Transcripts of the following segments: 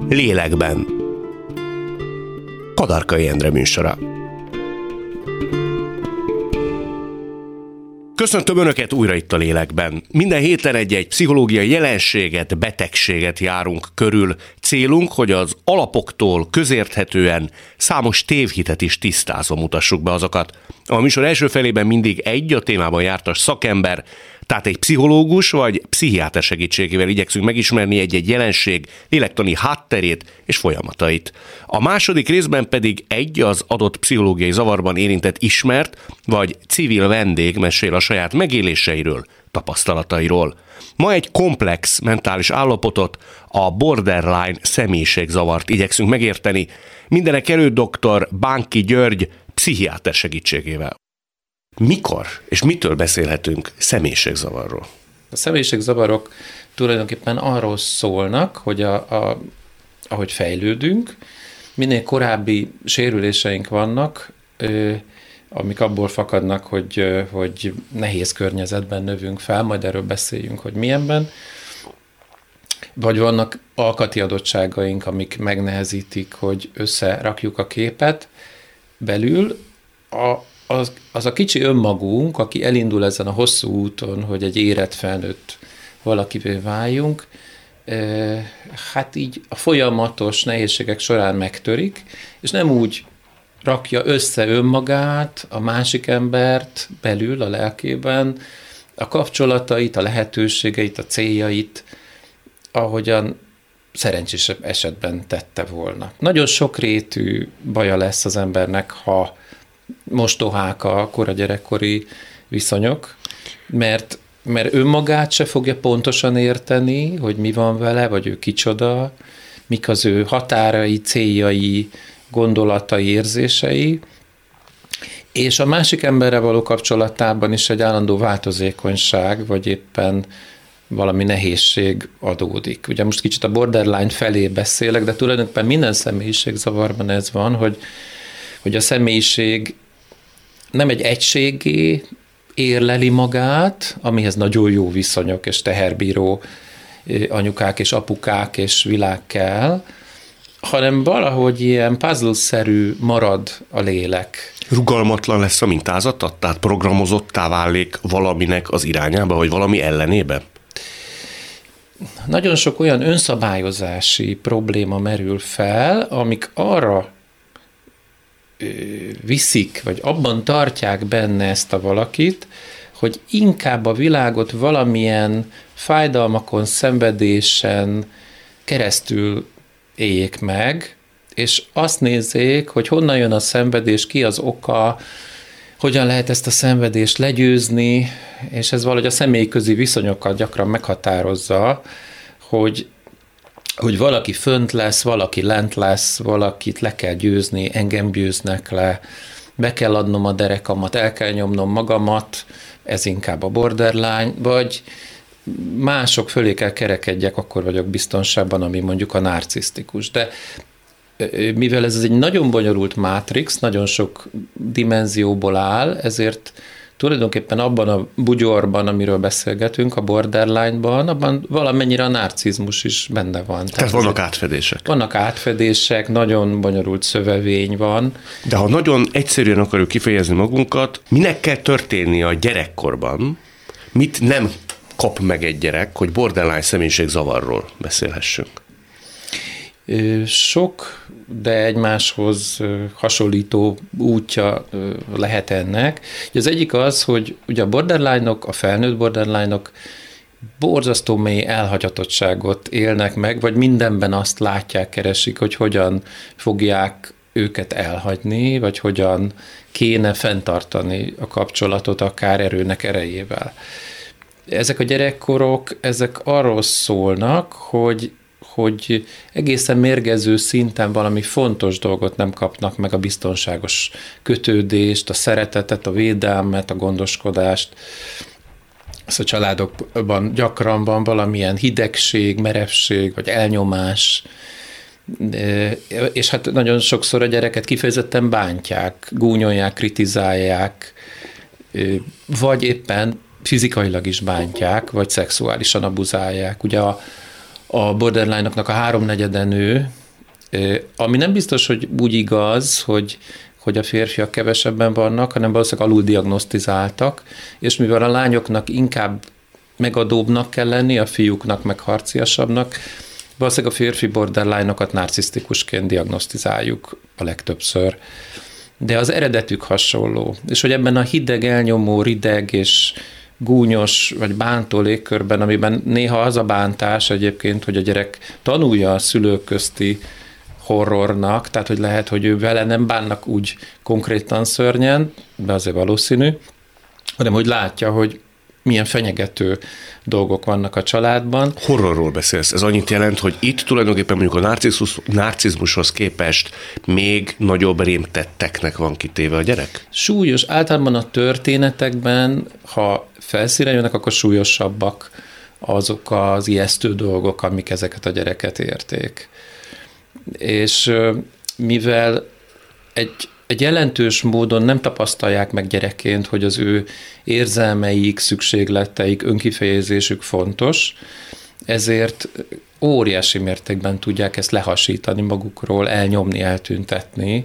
Lélekben. Kadarkai Endre műsora. Köszöntöm Önöket újra itt a Lélekben. Minden héten egy pszichológiai jelenséget, betegséget járunk körül. Célunk, hogy az alapoktól közérthetően számos tévhitet is tisztázva mutassuk be azokat. A műsor első felében mindig egy a témában jártas szakember, tehát egy pszichológus vagy pszichiáter segítségével igyekszünk megismerni egy jelenség lélektani hátterét és folyamatait. A második részben pedig egy az adott pszichológiai zavarban érintett ismert vagy civil vendég mesél a saját megéléseiről, tapasztalatairól. Ma egy komplex mentális állapotot, a borderline személyiségzavart igyekszünk megérteni, mindenek előtt dr. Bánki György pszichiáter segítségével. Mikor és mitől beszélhetünk személyiségzavarról? A személyiségzavarok tulajdonképpen arról szólnak, hogy ahogy fejlődünk, minél korábbi sérüléseink vannak, amik abból fakadnak, hogy nehéz környezetben növünk fel, majd erről beszéljünk, hogy milyenben, vagy vannak alkati adottságaink, amik megnehezítik, hogy összerakjuk a képet belül. Az a kicsi önmagunk, aki elindul ezen a hosszú úton, hogy egy érett felnőtt valakivé váljunk, hát így a folyamatos nehézségek során megtörik, és nem úgy rakja össze önmagát, a másik embert belül, a lelkében, a kapcsolatait, a lehetőségeit, a céljait, ahogyan szerencsés esetben tette volna. Nagyon sokrétű baja lesz az embernek, ha mostohák a kora gyerekkori viszonyok, mert önmagát se fogja pontosan érteni, hogy mi van vele, vagy ő kicsoda, mik az ő határai, céljai, gondolatai, érzései, és a másik emberrel való kapcsolatában is egy állandó változékonyság, vagy éppen valami nehézség adódik. Ugye most kicsit a borderline felé beszélek, de tulajdonképpen minden személyiségzavarban ez van, hogy a személyiség nem egy egységé érleli magát, amihez nagyon jó viszonyok és teherbíró anyukák és apukák és világ kell, hanem valahogy ilyen puzzle-szerű marad a lélek. Rugalmatlan lesz a mintázata? Tehát programozottá válik valaminek az irányába, vagy valami ellenébe? Nagyon sok olyan önszabályozási probléma merül fel, amik arra viszik, vagy abban tartják benne ezt a valakit, hogy inkább a világot valamilyen fájdalmakon, szenvedésen keresztül éljék meg, és azt nézzék, hogy honnan jön a szenvedés, ki az oka, hogyan lehet ezt a szenvedést legyőzni, és ez valahogy a személyközi viszonyokat gyakran meghatározza, hogy valaki fönt lesz, valaki lent lesz, valakit le kell győzni, engem győznek le, be kell adnom a derekamat, el kell nyomnom magamat, ez inkább a borderline, vagy mások fölé kell kerekedjek, akkor vagyok biztonságban, ami mondjuk a narcisztikus. De mivel ez egy nagyon bonyolult mátrix, nagyon sok dimenzióból áll, ezért tulajdonképpen abban a bugyorban, amiről beszélgetünk, a borderline-ban, abban valamennyire a narcizmus is benne van. Tehát vannak átfedések. Vannak átfedések, nagyon bonyolult szövevény van. De ha nagyon egyszerűen akarjuk kifejezni magunkat, minek kell történnie a gyerekkorban, mit nem kap meg egy gyerek, hogy borderline személyiségzavarról beszélhessünk? Sok, de egymáshoz hasonlító útja lehet ennek. Az egyik az, hogy ugye a borderline-ok, a felnőtt borderline-ok borzasztó mély elhagyatottságot élnek meg, vagy mindenben azt látják, keresik, hogy hogyan fogják őket elhagyni, vagy hogyan kéne fenntartani a kapcsolatot akár erőnek erejével. Ezek a gyerekkorok, ezek arról szólnak, hogy egészen mérgező szinten valami fontos dolgot nem kapnak meg, a biztonságos kötődést, a szeretetet, a védelmet, a gondoskodást. Ez a családokban gyakran van valamilyen hidegség, merevség, vagy elnyomás, és hát nagyon sokszor a gyereket kifejezetten bántják, gúnyolják, kritizálják, vagy éppen fizikailag is bántják, vagy szexuálisan abuzálják. Ugye a borderline-oknak a 3/4 nő, ami nem biztos, hogy úgy igaz, hogy a férfiak kevesebben vannak, hanem valószínűleg aluldiagnosztizáltak, és mivel a lányoknak inkább megadóbbnak kell lenni, a fiúknak meg harciasabbnak, valószínűleg a férfi borderline-okat narcisztikusként diagnosztizáljuk a legtöbbször. De az eredetük hasonló. És hogy ebben a hideg, elnyomó, rideg és gúnyos vagy bántó légkörben, amiben néha az a bántás egyébként, hogy a gyerek tanulja a szülők közti horrornak, tehát hogy lehet, hogy ő vele nem bánnak úgy konkrétan szörnyen, de azért valószínű, hanem hogy látja, hogy milyen fenyegető dolgok vannak a családban. Horrorról beszélsz. Ez annyit jelent, hogy itt tulajdonképpen mondjuk a narcizmushoz képest még nagyobb rémtetteknek van kitéve a gyerek? Súlyos. Általában a történetekben, ha felszínre jönnek, akkor súlyosabbak azok az ijesztő dolgok, amik ezeket a gyereket érték. És mivel egy jelentős módon nem tapasztalják meg gyerekként, hogy az ő érzelmeik, szükségleteik, önkifejezésük fontos, ezért óriási mértékben tudják ezt lehasítani magukról, elnyomni, eltüntetni.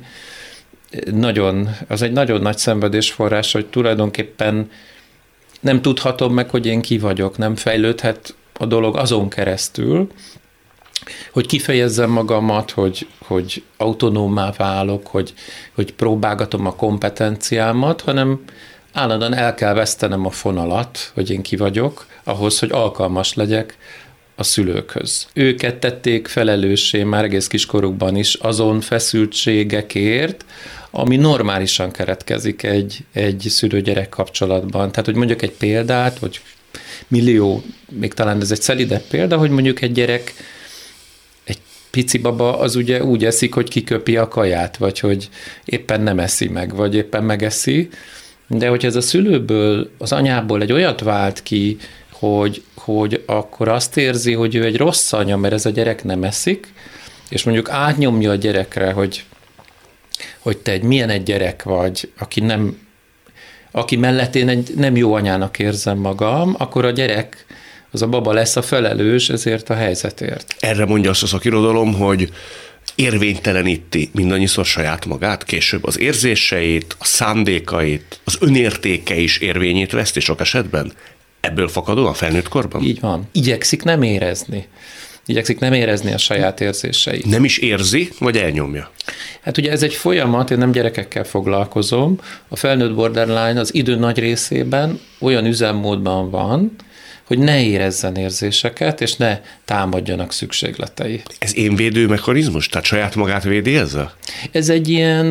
Az egy nagyon nagy szenvedésforrás, hogy tulajdonképpen nem tudhatom meg, hogy én ki vagyok, nem fejlődhet a dolog azon keresztül, hogy kifejezzem magamat, hogy autonómmá válok, hogy próbálgatom a kompetenciámat, hanem állandóan el kell vesztenem a fonalat, hogy én ki vagyok, ahhoz, hogy alkalmas legyek a szülőkhöz. Őket tették felelőssé már egész kiskorukban is azon feszültségekért, ami normálisan keretkezik egy szülő-gyerek kapcsolatban. Tehát, hogy mondjuk egy példát, vagy millió, még talán ez egy szelidebb példa, hogy mondjuk egy gyerek, egy pici baba az ugye úgy eszik, hogy kiköpi a kaját, vagy hogy éppen nem eszi meg, vagy éppen megeszi, de hogy ez a szülőből, az anyából egy olyat vált ki, hogy akkor azt érzi, hogy ő egy rossz anya, mert ez a gyerek nem eszik, és mondjuk átnyomja a gyerekre, hogy te milyen egy gyerek vagy, aki mellett én egy nem jó anyának érzem magam, akkor a gyerek, az a baba lesz a felelős ezért a helyzetért. Erre mondja azt a szakirodalom, hogy érvényteleníti mindannyiszor saját magát, később az érzéseit, a szándékait, az önértéke is érvényét veszti sok esetben. Ebből fakadó a felnőtt korban? Így van. Igyekszik nem érezni a saját érzéseit. Nem is érzi, vagy elnyomja? Hát ugye ez egy folyamat, én nem gyerekekkel foglalkozom. A felnőtt borderline az idő nagy részében olyan üzemmódban van, hogy ne érezzen érzéseket, és ne támadjanak szükségletei. Ez énvédő mechanizmus? Tehát saját magát védi ezzel? Ez egy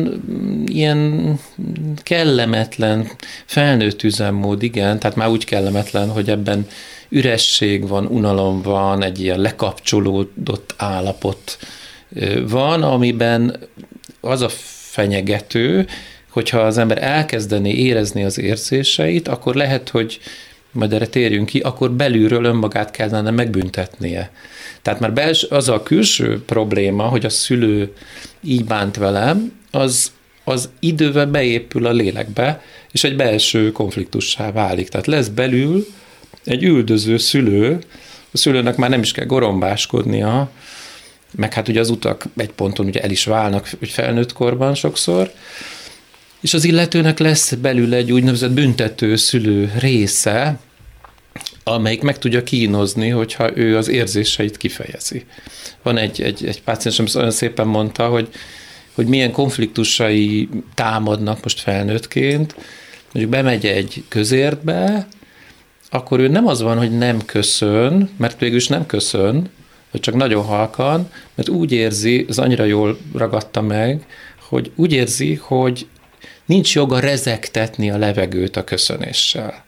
ilyen kellemetlen, felnőtt üzemmód, igen, tehát már úgy kellemetlen, hogy ebben üresség van, unalom van, egy ilyen lekapcsolódott állapot van, amiben az a fenyegető, hogyha az ember elkezdené érezni az érzéseit, akkor lehet, hogy majd erre térjünk ki, akkor belülről önmagát kellene megbüntetnie. Tehát már az a külső probléma, hogy a szülő így bánt velem, az idővel beépül a lélekbe, és egy belső konfliktussá válik. Tehát lesz belül egy üldöző szülő, a szülőnek már nem is kell gorombáskodnia, meg hát ugye az utak egy ponton ugye el is válnak, hogy felnőtt korban sokszor, és az illetőnek lesz belül egy úgynevezett büntető szülő része, amelyik meg tudja kínozni, hogyha ő az érzéseit kifejezi. Van egy páciens, ami olyan szépen mondta, hogy milyen konfliktusai támadnak most felnőttként, mondjuk bemegy egy közértbe, akkor ő nem az van, hogy nem köszön, mert végülis nem köszön, vagy csak nagyon halkan, mert úgy érzi, az annyira jól ragadta meg, hogy úgy érzi, hogy nincs joga rezegtetni a levegőt a köszönéssel.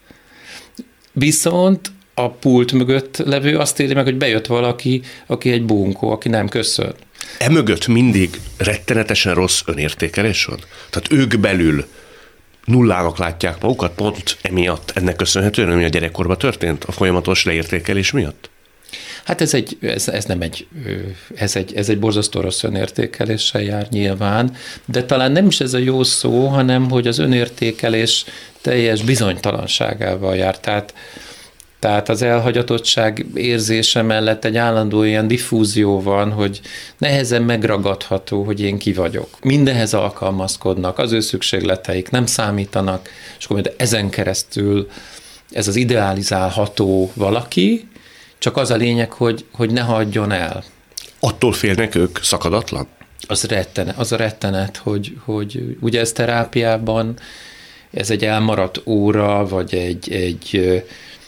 Viszont a pult mögött levő azt éli meg, hogy bejött valaki, aki egy bunkó, aki nem köszön. Emögött mindig rettenetesen rossz önértékelés van? Tehát ők belül nullának látják magukat pont emiatt, ennek köszönhetően, ami a gyerekkorban történt, a folyamatos leértékelés miatt? Hát ez egy borzasztó rossz önértékeléssel jár nyilván, de talán nem is ez a jó szó, hanem hogy az önértékelés teljes bizonytalanságával jár. Tehát Tehát az elhagyatottság érzése mellett egy állandó ilyen diffúzió van, hogy nehezen megragadható, hogy én ki vagyok. Mindenhez alkalmazkodnak, az ő szükségleteik nem számítanak, és akkor ezen keresztül ez az idealizálható valaki, csak az a lényeg, hogy ne hagyjon el. Attól félnek ők szakadatlan? Az a rettenet, hogy ugye ez terápiában, ez egy elmaradt óra, vagy egy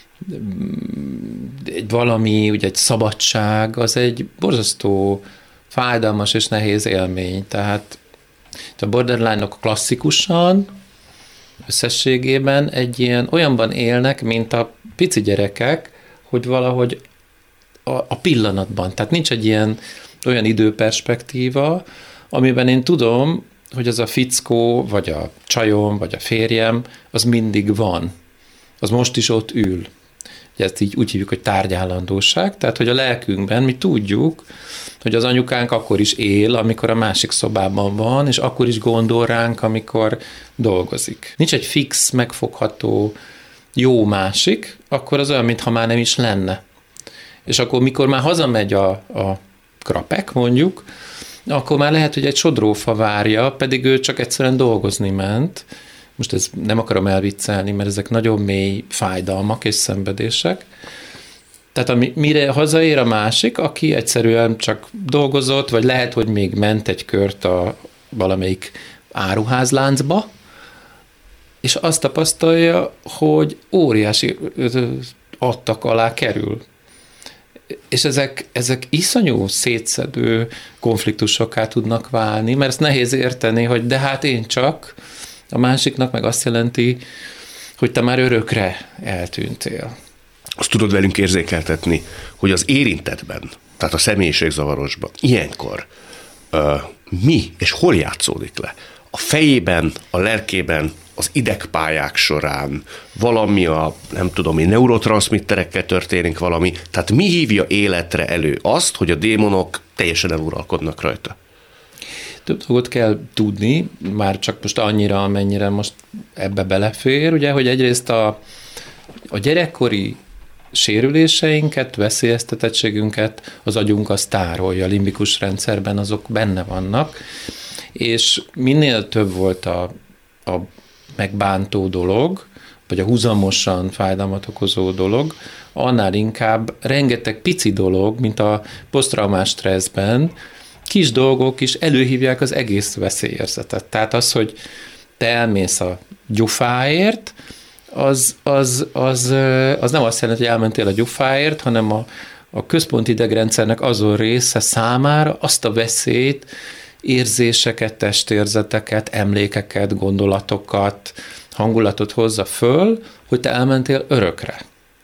valami, ugye egy szabadság, az egy borzasztó fájdalmas és nehéz élmény. Tehát a borderline-ok klasszikusan, összességében egy ilyen olyanban élnek, mint a pici gyerekek, hogy valahogy a pillanatban. Tehát nincs egy olyan időperspektíva, amiben én tudom, hogy az a fickó, vagy a csajom, vagy a férjem, az mindig van. Az most is ott ül. Ezt így úgy hívjuk, hogy tárgyállandóság, tehát hogy a lelkünkben mi tudjuk, hogy az anyukánk akkor is él, amikor a másik szobában van, és akkor is gondol ránk, amikor dolgozik. Nincs egy fix, megfogható jó másik, akkor az olyan, mintha már nem is lenne. És akkor, mikor már hazamegy a krapek, mondjuk, akkor már lehet, hogy egy sodrófa várja, pedig ő csak egyszerűen dolgozni ment. Most ezt nem akarom elviccelni, mert ezek nagyon mély fájdalmak és szenvedések. Tehát mire hazaér a másik, aki egyszerűen csak dolgozott, vagy lehet, hogy még ment egy kört a valamelyik áruházláncba, és azt tapasztalja, hogy óriási adtak alá kerül. És ezek iszonyú szétszedő konfliktusokká tudnak válni, mert ezt nehéz érteni, hogy de hát én csak, a másiknak meg azt jelenti, hogy te már örökre eltűntél. Azt tudod velünk érzékeltetni, hogy az érintetben, tehát a személyiségzavarosban ilyenkor mi és hol játszódik le? A fejében, a lelkében, az idegpályák során valami neurotranszmitterekkel történik valami, tehát mi hívja életre elő azt, hogy a démonok teljesen eluralkodnak rajta? Több dolgot kell tudni, már csak most annyira, amennyire most ebbe belefér, ugye, hogy egyrészt a gyerekkori sérüléseinket, veszélyeztetettségünket az agyunk az tárolja, a limbikus rendszerben azok benne vannak, és minél több volt a megbántó dolog, vagy a húzamosan fájdalmat okozó dolog, annál inkább rengeteg pici dolog, mint a posztraumás stresszben, kis dolgok is előhívják az egész veszélyérzetet. Tehát az, hogy te elmész a gyufáért, az nem azt jelenti, hogy elmentél a gyufáért, hanem a központi idegrendszernek azon része számára azt a veszélyt, érzéseket, testérzeteket, emlékeket, gondolatokat, hangulatot hozza föl, hogy te elmentél örökre.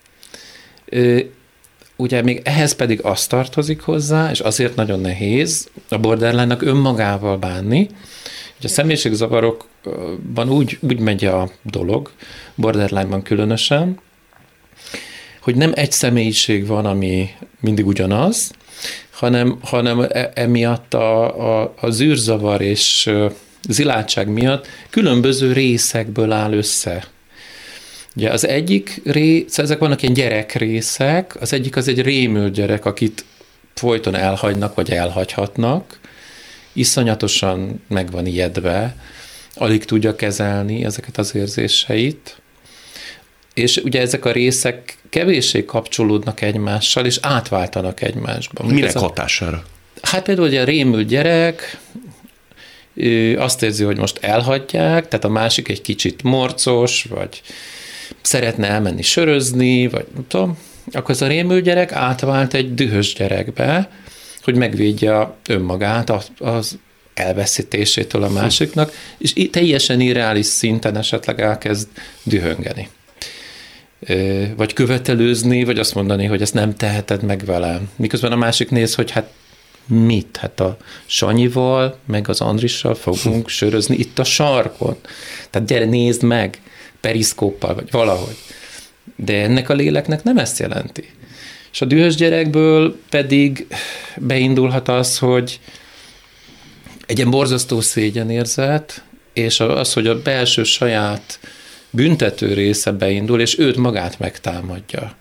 Ugye még ehhez pedig az tartozik hozzá, és azért nagyon nehéz a borderline-nak önmagával bánni, hogy a személyiségzavarokban úgy megy a dolog, borderline-ban különösen, hogy nem egy személyiség van, ami mindig ugyanaz, hanem emiatt a zűrzavar és zilátság miatt különböző részekből áll össze. Ugye az egyik rész, ezek vannak ilyen gyerekrészek, az egyik az egy rémült gyerek, akit folyton elhagynak, vagy elhagyhatnak, iszonyatosan meg van ijedve, alig tudja kezelni ezeket az érzéseit, és ugye ezek a részek kevéssé kapcsolódnak egymással, és átváltanak egymásba. Minek hatására? Hát például ugye a rémült gyerek azt érzi, hogy most elhagyják, tehát a másik egy kicsit morcos, vagy szeretne elmenni sörözni, vagy nem tudom, akkor ez a rémült gyerek átvált egy dühös gyerekbe, hogy megvédje önmagát az elveszítésétől a másiknak, és teljesen irreális szinten esetleg elkezd dühöngeni. Vagy követelőzni, vagy azt mondani, hogy ezt nem teheted meg velem. Miközben a másik néz, hogy hát mit? Hát a Sanyival, meg az Andrissal fogunk sörözni itt a sarkon. Tehát gyere, nézd meg, periszkóppal, vagy valahogy. De ennek a léleknek nem ezt jelenti. És a dühös gyerekből pedig beindulhat az, hogy egy ilyen borzasztó szégyenérzet, és az, hogy a belső saját büntető része beindul, és őt magát megtámadja.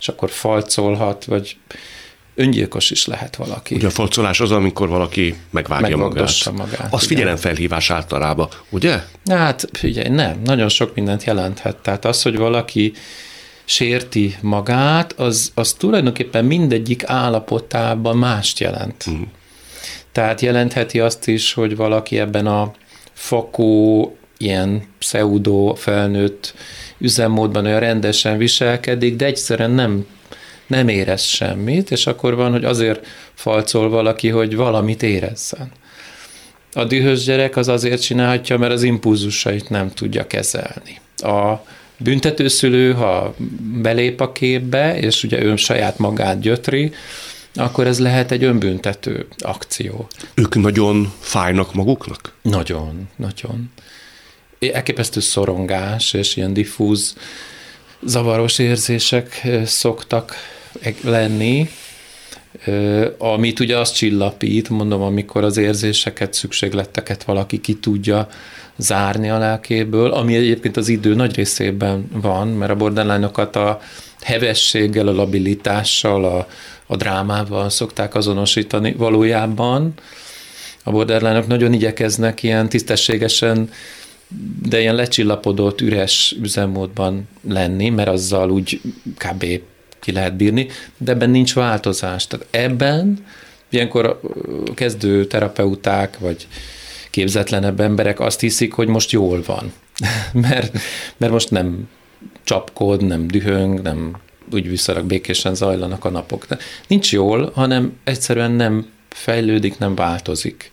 és akkor falcolhat, vagy öngyilkos is lehet valaki. Ugye a falcolás az, amikor valaki megvágja magát. Az figyelemfelhívás általában, ugye? Hát figyelj, nem. Nagyon sok mindent jelenthet. Tehát az, hogy valaki sérti magát, az tulajdonképpen mindegyik állapotában mást jelent. Tehát jelentheti azt is, hogy valaki ebben a fakó, ilyen pseudo felnőtt üzemmódban olyan rendesen viselkedik, de egyszerűen nem érez semmit, és akkor van, hogy azért falcol valaki, hogy valamit érezzen. A dühös gyerek az azért csinálhatja, mert az impulzusait nem tudja kezelni. A büntetőszülő, ha belép a képbe, és ugye ő saját magát gyötri, akkor ez lehet egy önbüntető akció. Ők nagyon fájnak maguknak? Nagyon, nagyon. Elképesztő szorongás, és ilyen diffúz, zavaros érzések szoktak lenni, amit ugye azt csillapít, mondom, amikor az érzéseket, szükségleteket valaki ki tudja zárni a lelkéből, ami egyébként az idő nagy részében van, mert a borderline-okat a hevességgel, a labilitással, a drámával szokták azonosítani. Valójában a borderline-ok nagyon igyekeznek ilyen tisztességesen, de ilyen lecsillapodott, üres üzemmódban lenni, mert azzal úgy kb. Ki lehet bírni, de ebben nincs változás. Tehát ebben ilyenkor kezdő terapeuták, vagy képzetlenebb emberek azt hiszik, hogy most jól van. mert most nem csapkod, nem dühöng, nem úgy viszonylag békésen zajlanak a napok. De nincs jól, hanem egyszerűen nem fejlődik, nem változik.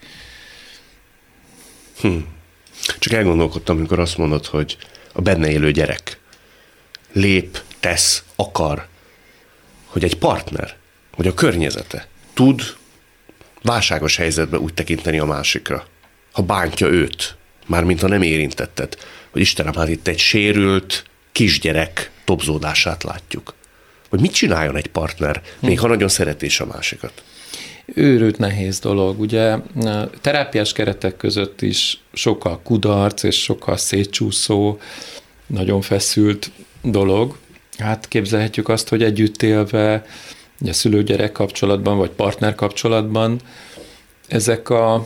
Csak elgondolkodtam, amikor azt mondod, hogy a benne élő gyerek lép, tesz, akar, hogy egy partner, vagy a környezete tud válságos helyzetben úgy tekinteni a másikra, ha bántja őt, mármint ha nem érintetted, hogy Istenem, hát itt egy sérült kisgyerek tobzódását látjuk. Hogy mit csináljon egy partner, még ha nagyon szereti is a másikat? Őrült nehéz dolog. Ugye terápiás keretek között is sokkal kudarc és sokkal szétcsúszó, nagyon feszült dolog. Hát képzelhetjük azt, hogy együtt élve, ugye szülő-gyerek kapcsolatban, vagy partner kapcsolatban ezek a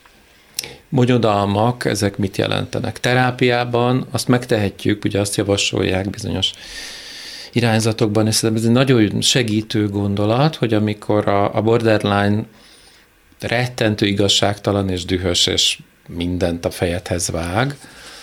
bonyodalmak, ezek mit jelentenek? Terápiában azt megtehetjük, ugye azt javasolják bizonyos irányzatokban, és ez egy nagyon segítő gondolat, hogy amikor a borderline rettentő igazságtalan és dühös, és mindent a fejedhez vág,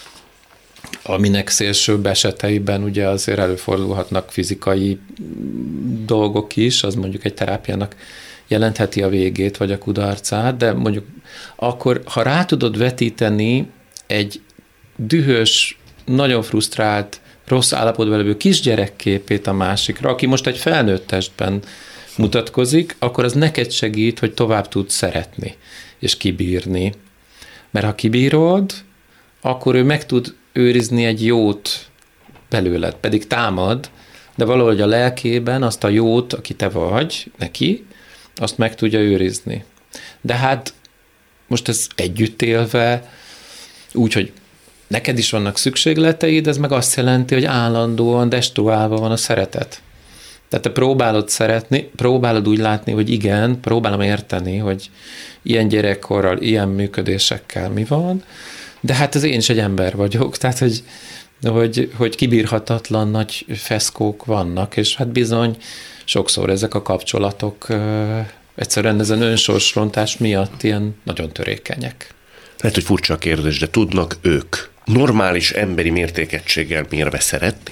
aminek szélsőbb eseteiben ugye azért előfordulhatnak fizikai dolgok is, az mondjuk egy terápiának jelentheti a végét, vagy a kudarcát, de mondjuk akkor, ha rá tudod vetíteni egy dühös, nagyon frusztrált, rossz állapotban levő kisgyerek képét a másikra, aki most egy felnőtt testben mutatkozik, akkor az neked segít, hogy tovább tudsz szeretni, és kibírni. Mert ha kibírod, akkor ő meg tud őrizni egy jót belőled, pedig támad, de valahogy a lelkében azt a jót, aki te vagy neki, azt meg tudja őrizni. De hát most ez együtt élve, úgy, hogy neked is vannak szükségleteid, ez meg azt jelenti, hogy állandóan destruálva van a szeretet. Tehát te próbálod szeretni, próbálod úgy látni, hogy igen, próbálom érteni, hogy ilyen gyerekkorral, ilyen működésekkel mi van, de hát ez én is egy ember vagyok, tehát hogy kibírhatatlan nagy feszkók vannak, és hát bizony sokszor ezek a kapcsolatok egyszerűen ezen önsorsrontás miatt ilyen nagyon törékenyek. Lehet, hogy furcsa a kérdés, de tudnak ők normális emberi mértékegységgel mérve szeretni?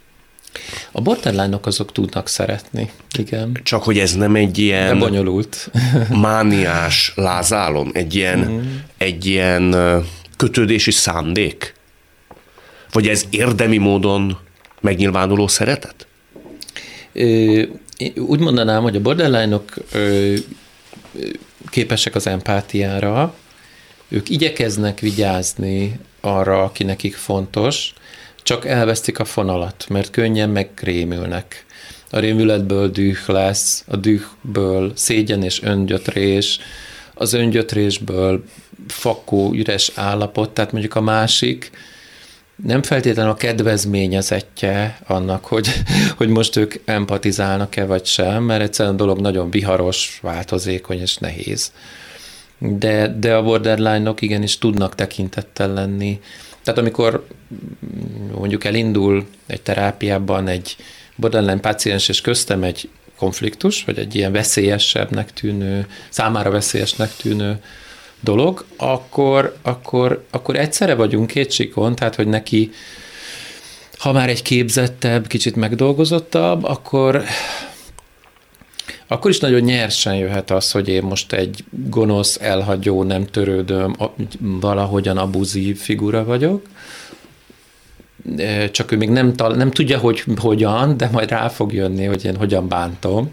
A borderline-ok azok tudnak szeretni, igen. Csak hogy ez nem egy ilyen... De bonyolult. Mániás lázálom, egy ilyen kötődési szándék? Vagy ez érdemi módon megnyilvánuló szeretet? Úgy mondanám, hogy a borderline-ok képesek az empátiára, ők igyekeznek vigyázni arra, aki nekik fontos, csak elvesztik a fonalat, mert könnyen megrémülnek. A rémületből düh lesz, a dühből szégyen és öngyötrés, az öngyötrésből fakó, üres állapot, tehát mondjuk a másik nem feltétlenül a kedvezményezettje annak, hogy most ők empatizálnak-e vagy sem, mert egyszerűen a dolog nagyon viharos, változékony és nehéz. De a borderline-ok igenis tudnak tekintettel lenni. Tehát amikor mondjuk elindul egy terápiában egy borderline páciens, és köztem egy konfliktus, vagy egy ilyen veszélyesebbnek tűnő, számára veszélyesnek tűnő dolog, akkor egyszerre vagyunk két síkon, tehát hogy neki, ha már egy képzettebb, kicsit megdolgozottabb, akkor is nagyon nyersen jöhet az, hogy én most egy gonosz, elhagyó, nem törődöm, valahogyan abuzív figura vagyok, csak ő még nem tudja, hogy hogyan, de majd rá fog jönni, hogy én hogyan bántom.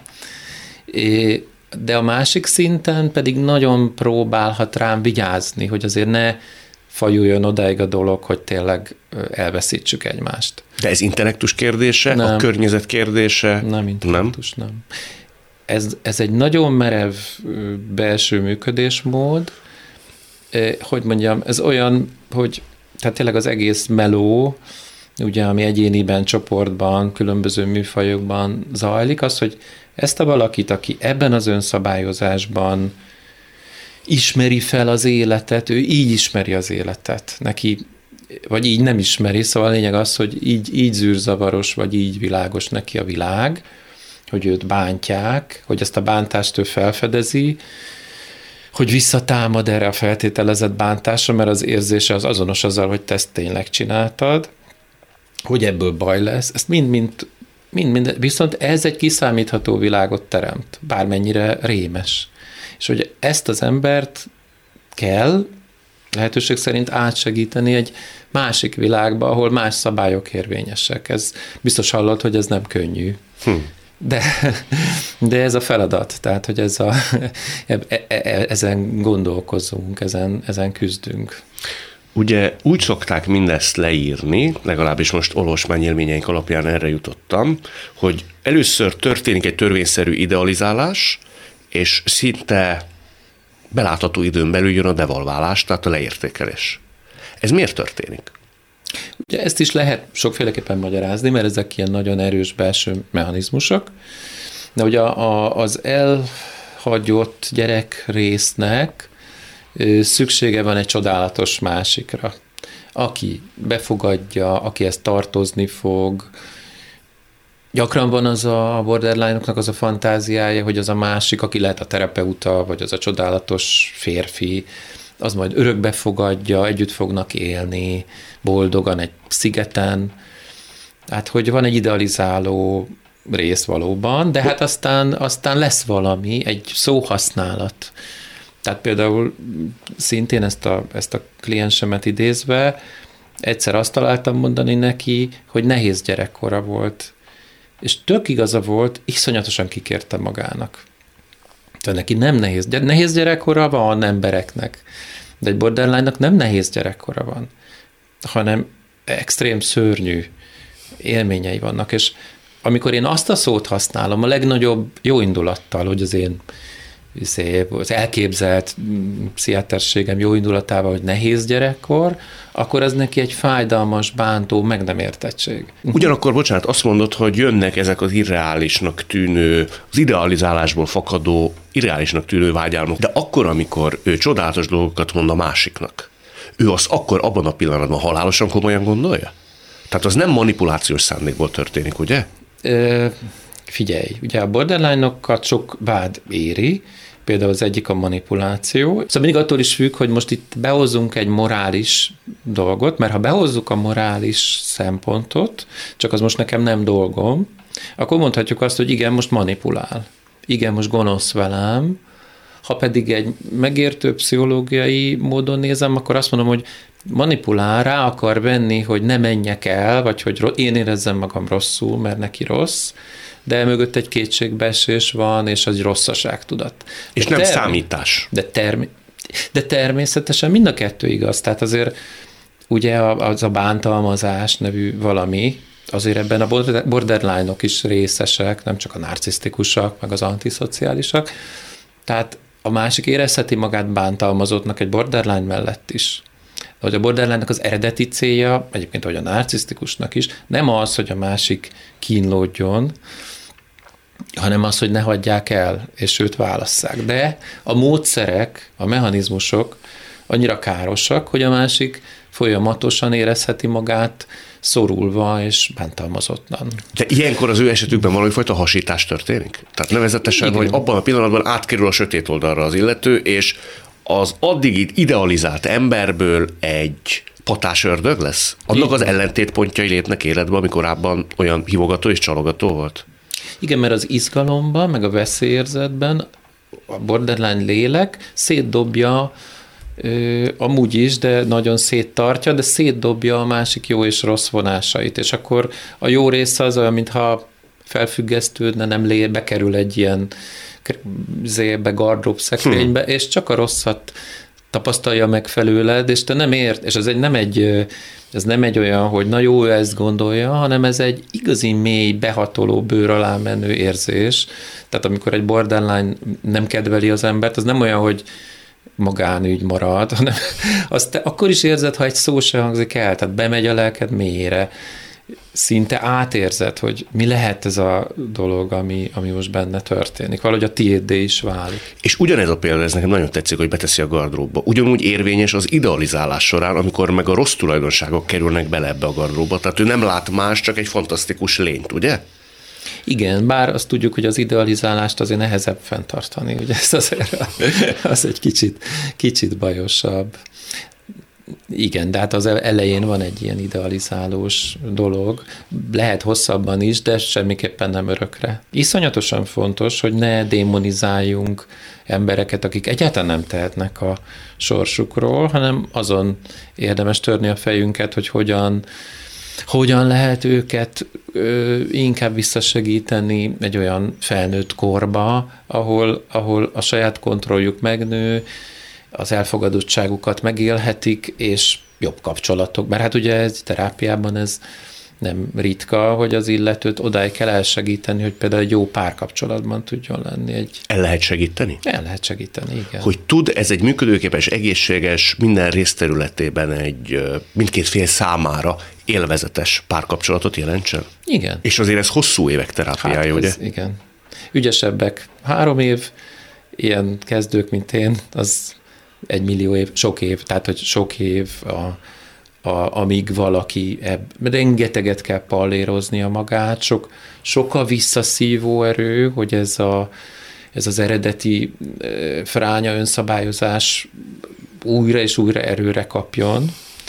De a másik szinten pedig nagyon próbálhat rám vigyázni, hogy azért ne fajuljon odáig a dolog, hogy tényleg elveszítsük egymást. De ez intellektus kérdése, nem. A környezet kérdése? Nem intellektus, nem. Ez egy nagyon merev belső működésmód, hogy mondjam, ez olyan, hogy tehát tényleg az egész meló, ugye, ami egyéniben, csoportban, különböző műfajokban zajlik, az, hogy ezt a valakit, aki ebben az önszabályozásban ismeri fel az életet, ő így ismeri az életet. Neki, vagy így nem ismeri, szóval a lényeg az, hogy így zűrzavaros, vagy így világos neki a világ, hogy őt bántják, hogy ezt a bántást ő felfedezi, hogy visszatámad erre a feltételezett bántásra, mert az érzése az azonos azzal, hogy te ezt tényleg csináltad, hogy ebből baj lesz. Ezt mind, viszont ez egy kiszámítható világot teremt, bármennyire rémes. És hogy ezt az embert kell lehetőség szerint átsegíteni egy másik világba, ahol más szabályok érvényesek. Ez biztos hallod, hogy ez nem könnyű. De ez a feladat, tehát, hogy ezen gondolkozunk, ezen küzdünk. Ugye úgy szokták mindezt leírni, legalábbis most olvasmányélményeink alapján erre jutottam, hogy először történik egy törvényszerű idealizálás, és szinte belátható időn belül jön a devalválás, tehát a leértékelés. Ez miért történik? Ugye ezt is lehet sokféleképpen magyarázni, mert ezek ilyen nagyon erős belső mechanizmusok, de ugye az elhagyott gyerekrésznek szüksége van egy csodálatos másikra, aki befogadja, aki ezt tartozni fog. Gyakran van az a borderline-oknak az a fantáziája, hogy az a másik, aki lehet a terapeuta, vagy az a csodálatos férfi, az majd örökbe fogadja, együtt fognak élni, boldogan egy szigeten. Hát, hogy van egy idealizáló rész valóban, de hát aztán lesz valami, egy szóhasználat. Tehát például szintén ezt a kliensemet idézve, egyszer azt találtam mondani neki, hogy nehéz gyerekkora volt. És tök igaza volt, iszonyatosan kikérte magának. Tehát neki nem nehéz. Nehéz gyerekkora van embereknek, de egy borderline-nak nem nehéz gyerekkora van, hanem extrém szörnyű élményei vannak. És amikor én azt a szót használom a legnagyobb jóindulattal, hogy az én az elképzelt pszichiáterségem jó indulatával, hogy nehéz gyerekkor, akkor az neki egy fájdalmas, bántó, meg nem értettség. Ugyanakkor, bocsánat, azt mondod, hogy jönnek ezek az irreálisnak tűnő, az idealizálásból fakadó, irreálisnak tűnő vágyálmok, de akkor, amikor ő csodálatos dolgokat mond a másiknak, ő azt akkor abban a pillanatban halálosan komolyan gondolja? Tehát az nem manipulációs szándékból történik, ugye? Figyelj, ugye a borderline-okat sok vád éri, például az egyik a manipuláció. Szóval mindig attól is függ, hogy most itt behozzunk egy morális dolgot, mert ha behozzuk a morális szempontot, csak az most nekem nem dolgom, akkor mondhatjuk azt, hogy igen, most manipulál. Igen, most gonosz velem. Ha pedig egy megértő pszichológiai módon nézem, akkor azt mondom, hogy manipulál, rá akar venni, hogy ne menjek el, vagy hogy én érezzem magam rosszul, mert neki rossz, de mögött egy kétségbeesés van, és az egy rosszaságtudat. És nem számítás. De természetesen mind a kettő igaz. Tehát azért ugye az a bántalmazás nevű valami, azért ebben a borderline-ok is részesek, nem csak a narcisztikusak, meg az antiszociálisak. Tehát a másik érezheti magát bántalmazottnak egy borderline mellett is. hogy a borderline-nak az eredeti célja, egyébként ahogy a narcisztikusnak is, nem az, hogy a másik kínlódjon, hanem az, hogy ne hagyják el, és őt válasszák. De a módszerek, a mechanizmusok annyira károsak, hogy a másik folyamatosan érezheti magát szorulva és bántalmazottlan. De ilyenkor az ő esetükben valami fajta hasítás történik? Tehát nevezetesen, igen, hogy abban a pillanatban átkerül a sötét oldalra az illető, és az addig idealizált emberből egy patás ördög lesz? Annak az ellentétpontjai lépnek életbe, ami korábban olyan hívogató és csalogató volt? Igen, mert az izgalomban, meg a veszélyérzetben a borderline lélek szétdobja amúgy is, de nagyon széttartja, de szétdobja a másik jó és rossz vonásait, és akkor a jó része az olyan, mintha felfüggesztődne, nem bekerül egy ilyen gardrób szekrénybe, és csak a rosszat tapasztalja meg felőled, és te nem ért, és ez nem egy olyan, hogy na jó, ő ezt gondolja, hanem ez egy igazi mély, behatoló, bőr alá menő érzés. Tehát amikor egy borderline nem kedveli az embert, az nem olyan, hogy magánügy marad, hanem azt te akkor is érzed, ha egy szó se hangzik el, tehát bemegy a lelked mélyére, szinte átérzed, hogy mi lehet ez a dolog, ami most benne történik. Valahogy a tiéddé is válik. És ugyanez a példa, ez nekem nagyon tetszik, hogy beteszi a gardróbba. Ugyanúgy érvényes az idealizálás során, amikor meg a rossz tulajdonságok kerülnek bele ebbe a gardróba. Tehát ő nem lát más, csak egy fantasztikus lényt, ugye? Igen, bár azt tudjuk, hogy az idealizálást azért nehezebb fenntartani, ugye ez azért az egy kicsit bajosabb. Igen, de hát az elején van egy ilyen idealizálós dolog, lehet hosszabban is, de semmiképpen nem örökre. Iszonyatosan fontos, hogy ne démonizáljunk embereket, akik egyáltalán nem tehetnek a sorsukról, hanem azon érdemes törni a fejünket, hogy hogyan lehet őket inkább visszasegíteni egy olyan felnőtt korba, ahol a saját kontrolljuk megnő, az elfogadottságukat megélhetik, és jobb kapcsolatok. Mert hát ugye ez terápiában ez nem ritka, hogy az illetőt odáig kell elsegíteni, hogy például egy jó párkapcsolatban tudjon lenni. El lehet segíteni? El lehet segíteni, igen. Hogy tud ez egy működőképes, egészséges, minden részterületében egy mindkét fél számára élvezetes párkapcsolatot jelentsen? Igen. És azért ez hosszú évek terápiája, ugye? Igen. Ügyesebbek 3 év, ilyen kezdők, mint én, az 1 millió év, sok év, tehát hogy sok év, amíg valaki rengeteget kell palléroznia magát, sok a visszaszívó erő, hogy ez az eredeti fránya önszabályozás újra és újra erőre kapjon,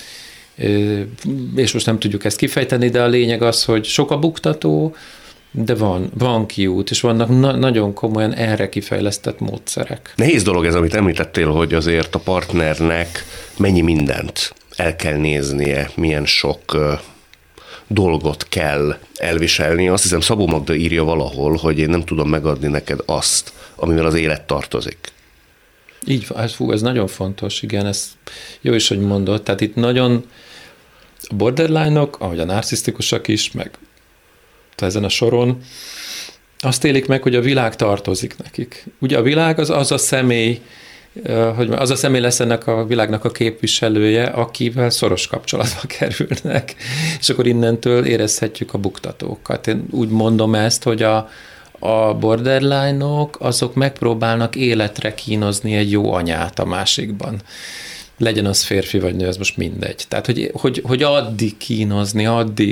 és most nem tudjuk ezt kifejteni, de a lényeg az, hogy sok a buktató, de van kiút, és vannak nagyon komolyan erre kifejlesztett módszerek. Nehéz dolog ez, amit említettél, hogy azért a partnernek mennyi mindent el kell néznie, milyen sok dolgot kell elviselni. Azt hiszem, Szabó Magda írja valahol, hogy én nem tudom megadni neked azt, amivel az élet tartozik. Így van, ez nagyon fontos, igen, ez jó is, hogy mondod. Tehát itt nagyon a borderline-ok, ahogy a narcisztikusak is, meg ezen a soron, azt élik meg, hogy a világ tartozik nekik. Ugye a világ az a személy, az a személy lesz ennek a világnak a képviselője, akivel szoros kapcsolatba kerülnek, és akkor innentől érezhetjük a buktatókat. Én úgy mondom ezt, hogy a borderline-ok azok megpróbálnak életre kínozni egy jó anyát a másikban. Legyen az férfi vagy nő, ez most mindegy. Tehát, hogy addig kínozni,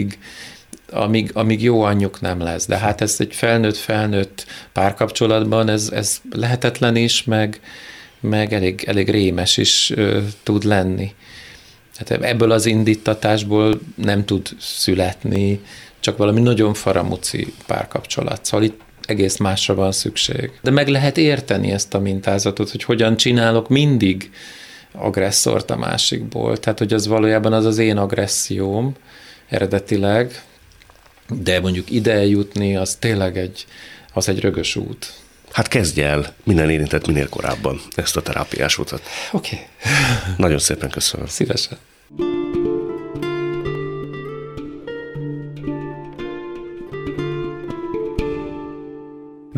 amíg jó anyjuk nem lesz. De hát ez egy felnőtt párkapcsolatban, ez lehetetlen is, meg elég rémes is tud lenni. Hát ebből az indítatásból nem tud születni csak valami nagyon faramuci párkapcsolat. Szóval itt egész másra van szükség. De meg lehet érteni ezt a mintázatot, hogy hogyan csinálok mindig agresszort a másikból. Tehát, hogy az valójában az én agresszióm eredetileg, de mondjuk ide eljutni, az tényleg egy rögös út. Hát kezdj el minden érintett minél korábban ezt a terápiás utat. Oké. Nagyon szépen köszönöm. Szívesen.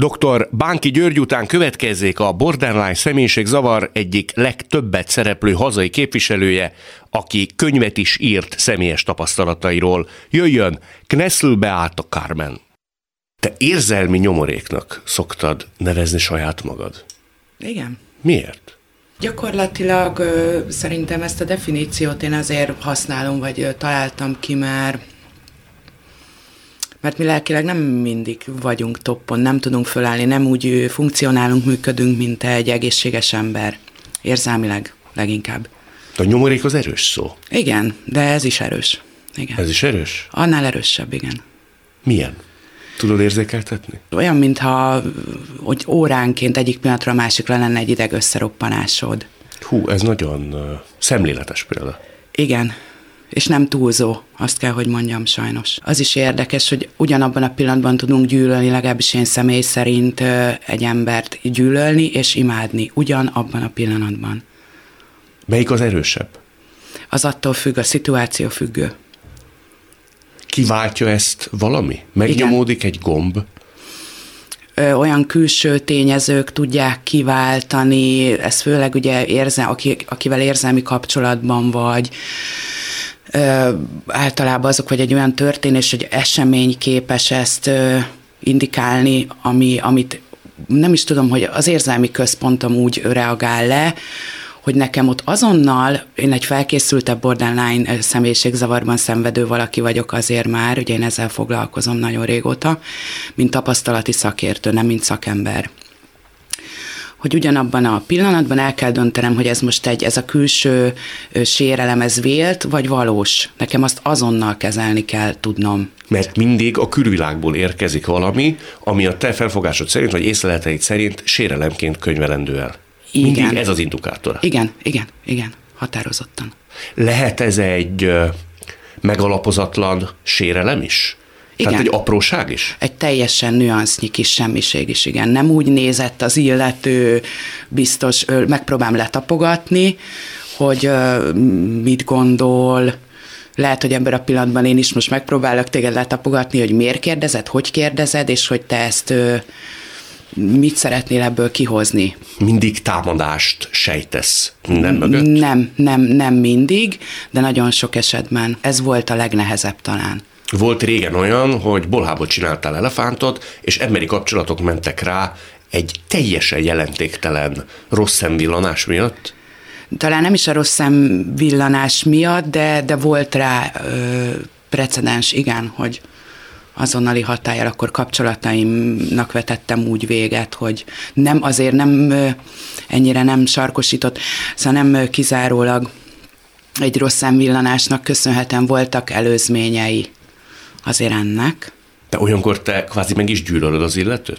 Dr. Bánki György után következzék a borderline személyiségzavar egyik legtöbbet szereplő hazai képviselője, aki könyvet is írt személyes tapasztalatairól. Jöjjön Kneszl Beáta Carmen. Te érzelmi nyomoréknak szoktad nevezni saját magad. Igen. Miért? Gyakorlatilag szerintem ezt a definíciót én azért használom, vagy találtam ki, mert mi lelkileg nem mindig vagyunk toppon, nem tudunk fölállni, nem úgy funkcionálunk, működünk, mint egy egészséges ember. Érzelmileg leginkább. A nyomorék az erős szó. Igen, de ez is erős. Igen. Ez is erős? Annál erősebb, igen. Milyen? Tudod érzékeltetni? Olyan, mintha hogy óránként egyik pillanatra a másikra lenne egy ideg összeroppanásod. Hú, ez nagyon szemléletes példa. Igen, és nem túlzó, azt kell, hogy mondjam sajnos. Az is érdekes, hogy ugyanabban a pillanatban tudunk gyűlölni, legalábbis én személy szerint egy embert gyűlölni és imádni. Ugyanabban a pillanatban. Melyik az erősebb? Az attól függ, a szituáció függő. Kiváltja ezt valami? Megnyomódik egy gomb? Olyan külső tényezők tudják kiváltani, ez főleg ugye akivel érzelmi kapcsolatban vagy, általában azok, vagy egy olyan történés, hogy esemény képes ezt indikálni, amit nem is tudom, hogy az érzelmi központom úgy reagál le, hogy nekem ott azonnal, én egy felkészültebb borderline személyiségzavarban szenvedő valaki vagyok azért már, ugye én ezzel foglalkozom nagyon régóta, mint tapasztalati szakértő, nem mint szakember. Hogy ugyanabban a pillanatban el kell döntenem, hogy ez a külső sérelem, ez vélt, vagy valós. Nekem azt azonnal kezelni kell tudnom. Mert mindig a külvilágból érkezik valami, ami a te felfogásod szerint, vagy észleleteid szerint sérelemként könyvelendő el. Igen. Mindig ez az indikátora. Igen, határozottan. Lehet ez egy megalapozatlan sérelem is? Igen. Tehát egy apróság is? Egy teljesen nüansznyi kis semmiség is, igen. Nem úgy nézett az illető, biztos, megpróbálom letapogatni, hogy mit gondol. Lehet, hogy ebben a pillanatban én is most megpróbálok téged letapogatni, hogy miért kérdezed, hogy kérdezed, és hogy te ezt mit szeretnél ebből kihozni. Mindig támadást sejtesz minden mögött? Nem mindig, de nagyon sok esetben. Ez volt a legnehezebb talán. Volt régen olyan, hogy bolhából csináltál elefántot, és emberi kapcsolatok mentek rá egy teljesen jelentéktelen rossz szemvillanás miatt? Talán nem is a rossz szemvillanás miatt, de volt rá precedens, igen, hogy azonnali hatállyal akkor kapcsolataimnak vetettem úgy véget, hogy nem ennyire nem sarkosított, szóval nem kizárólag egy rossz szemvillanásnak köszönhetően voltak előzményei azért ennek. De olyankor te kvázi meg is gyűlölöd az illetőt?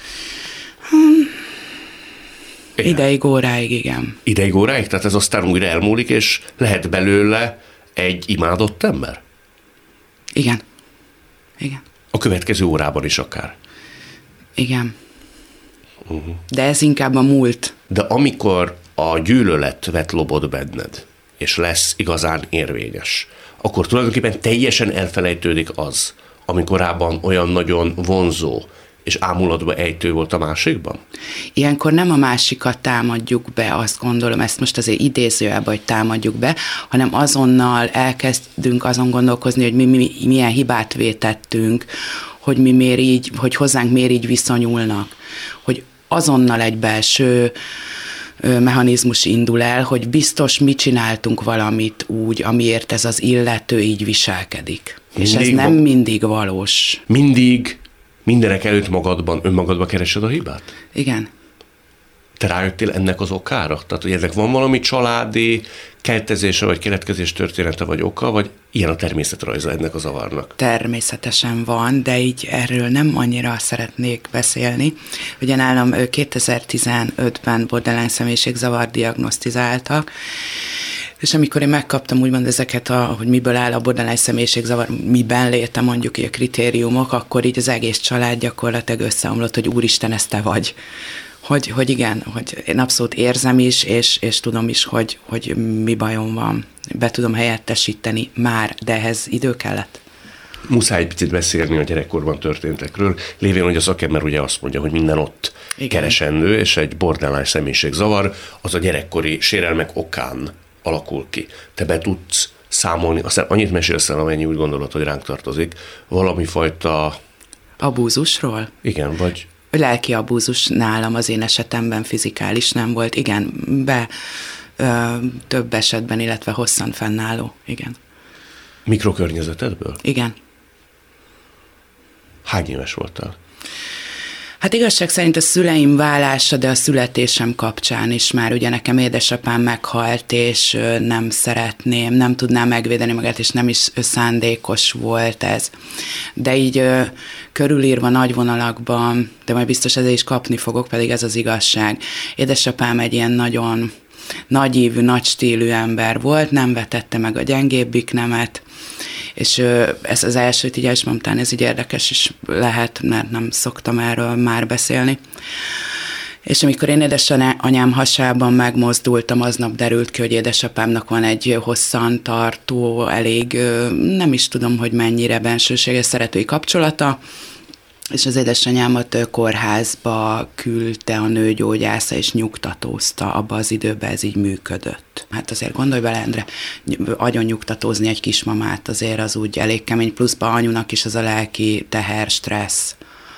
Ideig, óráig, igen. Ideig, óráig? Tehát ez aztán újra elmúlik, és lehet belőle egy imádott ember? Igen. A következő órában is akár? Igen. De ez inkább a múlt. De amikor a gyűlölet vet lobot benned, és lesz igazán érvényes, akkor tulajdonképpen teljesen elfelejtődik az, ami korábban olyan nagyon vonzó és ámulatba ejtő volt a másikban? Ilyenkor nem a másikat támadjuk be, azt gondolom, ezt most azért idézőjelben, hogy támadjuk be, hanem azonnal elkezdünk azon gondolkozni, hogy mi milyen hibát vétettünk, hogy mi miért így, hogy hozzánk miért így viszonyulnak, hogy azonnal egy belső mechanizmus indul el, hogy biztos mi csináltunk valamit úgy, amiért ez az illető így viselkedik. És ez nem mindig valós. Mindig mindenek előtt önmagadban keresed a hibát? Igen. Te rájöttél ennek az okára? Tehát, hogy ennek van valami családi keltezése, vagy keletkezés története, vagy oka, vagy ilyen a természetrajza ennek a zavarnak? Természetesen van, de így erről nem annyira szeretnék beszélni. Ugye nálam 2015-ben borderline személyiségzavar diagnosztizáltak, és amikor én megkaptam úgymond ezeket, hogy miből áll a borderline személyiségzavar, miben léte mondjuk a kritériumok, akkor így az egész család gyakorlatilag összeomlott, hogy úristen, ez te vagy. Hogy igen, hogy én abszolút érzem is, és tudom is, hogy mi bajom van. Be tudom helyettesíteni már, de ehhez idő kellett. Muszáj egy picit beszélni a gyerekkorban történtekről, lévén, hogy a szakember ugye azt mondja, hogy minden ott keresendő, és egy borderline személyiségzavar az a gyerekkori sérelmek okán alakul ki. Te be tudsz számolni, aztán annyit mesélsz el, amennyi úgy gondolod, hogy ránk tartozik, valami fajta... Abúzusról? Igen, vagy... Lelki abúzus nálam az én esetemben fizikális nem volt. Igen, több esetben, illetve hosszan fennálló. Igen. Mikrokörnyezetedből? Igen. Hány éves voltál? Hát igazság szerint a szüleim válása, de a születésem kapcsán is már ugye nekem édesapám meghalt, és nem szeretném, nem tudnám megvédeni magát, és nem is szándékos volt ez. De így körülírva nagy vonalakban, de majd biztos ezzel is kapni fogok, pedig ez az igazság. Édesapám egy ilyen nagyon nagyívű, nagy stílű ember volt, nem vetette meg a gyengébbik nemet, és ez az elsőt így elsmamtán, ez így érdekes is lehet, mert nem szoktam erről már beszélni. És amikor én édesanyám hasában megmozdultam, aznap derült ki, hogy édesapámnak van egy hosszan tartó, elég nem is tudom, hogy mennyire bensőséges szeretői kapcsolata, és az édesanyámat kórházba küldte a nőgyógyásza, és nyugtatózta, abba az időben ez így működött. Hát azért gondolj bele, Endre, agyon nyugtatózni egy kismamát azért az úgy elég kemény, pluszba anyunak is az a lelki teher, stressz,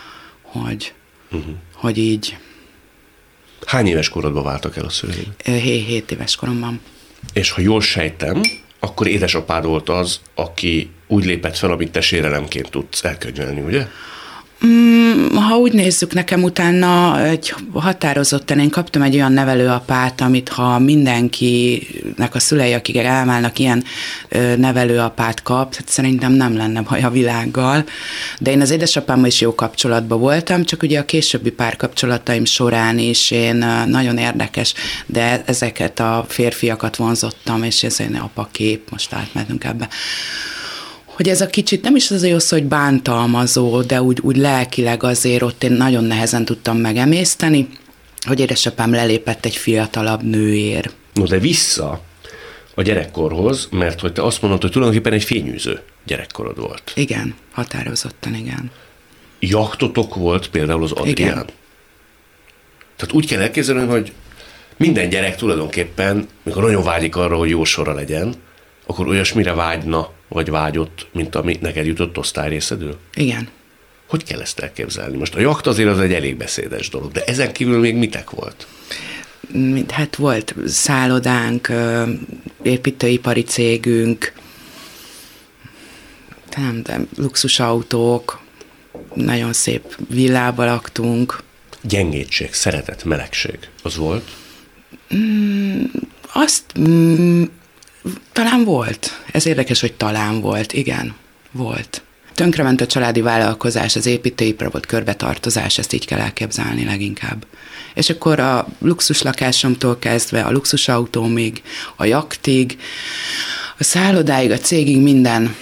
hogy így. Hány éves korodban váltak el a szüleid? 7 éves koromban. És ha jól sejtem, akkor édesapád volt az, aki úgy lépett fel, amit te sérelemként tudsz elkönyvelni, ugye? Ha úgy nézzük, nekem utána egy határozottan, én kaptam egy olyan nevelőapát, amit ha mindenkinek a szülei, akik elválnak, ilyen nevelőapát kap, hát szerintem nem lenne baj a világgal. De én az édesapámmal is jó kapcsolatban voltam, csak ugye a későbbi párkapcsolataim során is én nagyon érdekes, de ezeket a férfiakat vonzottam, és ez egy apakép, most átmentünk ebbe. Hogy ez a kicsit nem is az jó szó, hogy bántalmazó, de úgy lelkileg azért ott én nagyon nehezen tudtam megemészteni, hogy édesapám lelépett egy fiatalabb nőért. No, de vissza a gyerekkorhoz, mert hogy te azt mondod, hogy tulajdonképpen egy fényűző gyerekkorod volt. Igen, határozottan igen. Jachtotok volt például az Adrián? Igen. Tehát úgy kell elképzelni, hogy minden gyerek tulajdonképpen, mikor nagyon vágyik arra, hogy jó sora legyen, akkor olyasmire vágyna, vagy vágyott, mint ami neked jutott osztályrészedül? Igen. Hogy kell ezt elképzelni? Most a jacht azért az egy elég beszédes dolog, de ezen kívül még mitek volt? Hát volt szállodánk, építőipari cégünk, de luxusautók, nagyon szép villában laktunk. Gyengétség, szeretet, melegség, az volt? Talán volt. Ez érdekes, hogy talán volt. Igen, volt. Tönkrement a családi vállalkozás, az építőipar volt, körbetartozás, ezt így kell elképzelni leginkább. És akkor a luxus lakásomtól kezdve, a luxusautómig, a jaktig, a szállodáig, a cégig minden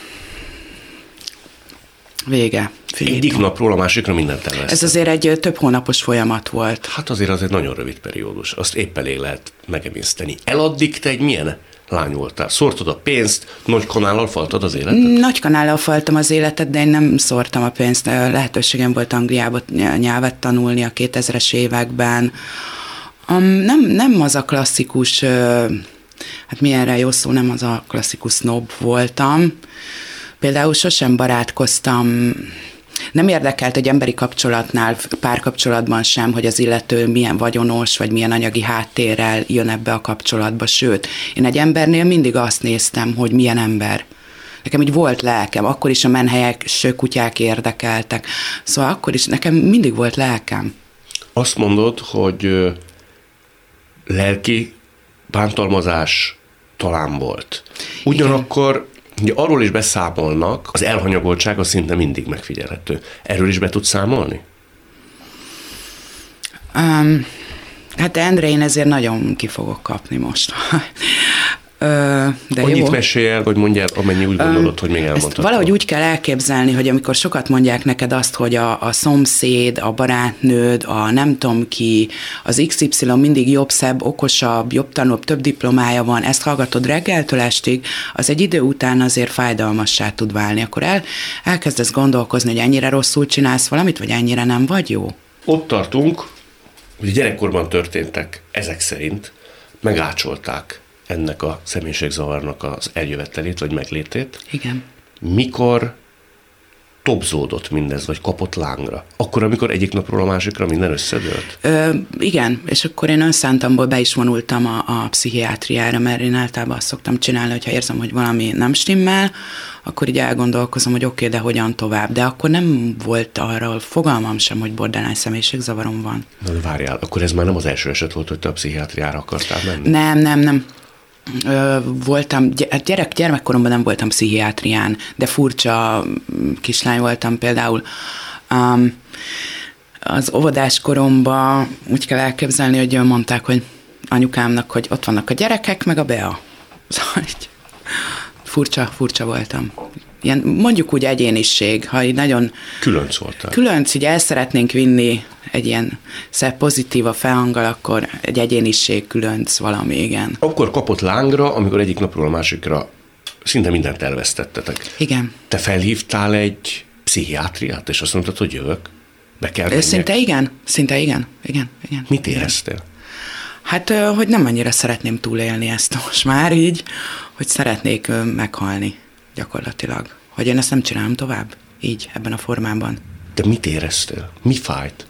vége. Egyik napról a másikra mindent elvesztem. Ez azért egy több hónapos folyamat volt. Hát azért az egy nagyon rövid periódus. Azt épp elég lehet megemészteni. Eladdig te egy milyen lány voltál? Szórtad a pénzt, nagy kanállal faltad az életet? Nagy kanállal faltam az életet, de én nem szórtam a pénzt. Lehetőségem volt Angliába nyelvet tanulni a 2000-es években. Nem az a klasszikus, hát milyenre jó szó, nem az a klasszikus snob voltam. Például sosem barátkoztam, nem érdekelt egy emberi kapcsolatnál, párkapcsolatban sem, hogy az illető milyen vagyonos, vagy milyen anyagi háttérrel jön ebbe a kapcsolatba, sőt, én egy embernél mindig azt néztem, hogy milyen ember. Nekem így volt lelkem, akkor is a menhelyek, kutyák érdekeltek, szóval akkor is nekem mindig volt lelkem. Azt mondod, hogy lelki bántalmazás talán volt. Ugyanakkor ugye arról is beszámolnak, az elhanyagoltság az szinte mindig megfigyelhető. Erről is be tudsz számolni? Hát Endre, én ezért nagyon ki fogok kapni most. De annyit jó. mesélj el, vagy mondjál, amennyi úgy gondolod, hogy még elmondhatod. Ezt valahogy úgy kell elképzelni, hogy amikor sokat mondják neked azt, hogy a szomszéd, a barátnőd, a nem tudom ki, az XY mindig jobb, szebb, okosabb, jobb tanulóbb, több diplomája van, ezt hallgatod reggeltől estig, az egy idő után azért fájdalmassá tud válni. Akkor elkezdesz gondolkozni, hogy ennyire rosszul csinálsz valamit, vagy ennyire nem vagy jó. Ott tartunk, hogy gyerekkorban történtek, ezek szerint megácsolták ennek a személyiségzavarnak az eljövetelét, vagy meglétét. Igen. Mikor tobzódott mindez, vagy kapott lángra? Akkor, amikor egyik napról a másikra minden összedőlt? Igen, és akkor én önszántamból be is vonultam a pszichiátriára, mert én általában azt szoktam csinálni, hogyha érzem, hogy valami nem stimmel, akkor így elgondolkozom, hogy oké, de hogyan tovább. De akkor nem volt arról fogalmam sem, hogy borderline személyiségzavarom van. Na, várjál, akkor ez már nem az első eset volt, hogy te a pszichiátriára akartál menni? Nem. Voltam, gyermekkoromban nem voltam pszichiátrián, de furcsa kislány voltam például. Az óvodás koromban úgy kell elképzelni, hogy mondták, hogy anyukámnak, hogy ott vannak a gyerekek, meg a Bea. Szóval így furcsa voltam. Ilyen, mondjuk úgy egyéniség, ha így nagyon... Különc voltál. Különc, így el szeretnénk vinni egy ilyen szebb pozitív a felhanggal, akkor egy egyéniség különc valami, igen. Akkor kapott lángra, amikor egyik napról a másikra szinte mindent elvesztettetek. Igen. Te felhívtál egy pszichiátriát, és azt mondtad, hogy jövök? Be kell menjek? Szinte igen. Mit éreztél? Hát, hogy nem annyira szeretném túlélni ezt most már így, hogy szeretnék meghalni gyakorlatilag. Hogy én ezt nem csinálom tovább, így, ebben a formában. De mit éreztél? Mi fájt?